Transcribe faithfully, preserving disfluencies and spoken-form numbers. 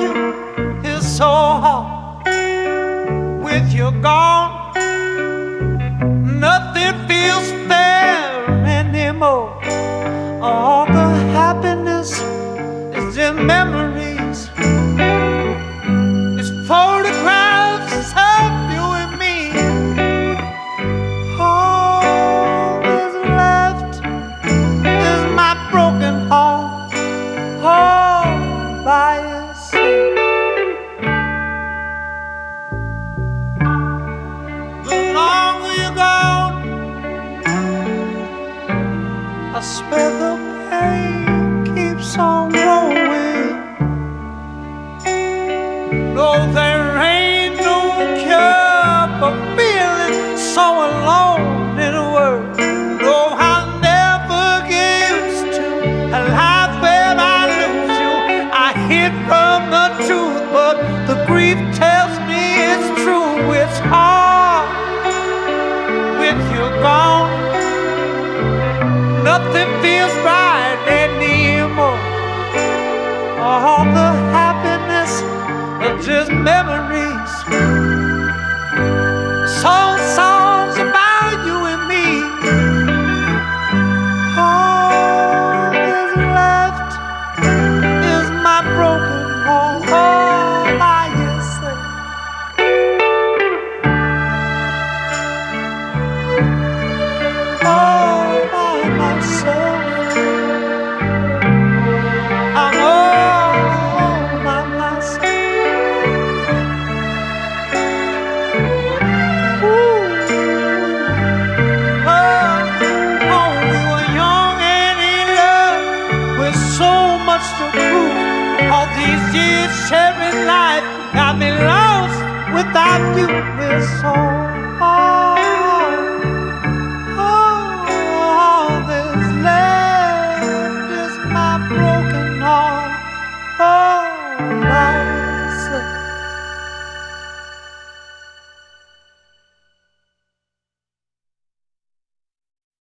you is so hard. With you gone, nothing feels fair anymore. All the happiness is in memories. It's photographs of you and me. All that's left is my broken heart, all by itself. The longer you're gone, I swear the pain keeps on growing. No, there ain't no cure for feeling so alone in a world. No, I never get used to a life where I lose you. I hid from the truth, but the grief tells me it's true. It's hard with you gone. Nothing feels right anymore. All the happiness are just memories. Song songs about you and me. All that's left is my broken heart, all by yourself. All by myself. I'm all by myself. Ooh. Oh, oh, we were young and in love with so much to prove. All these years sharing life got me lost without you. We're so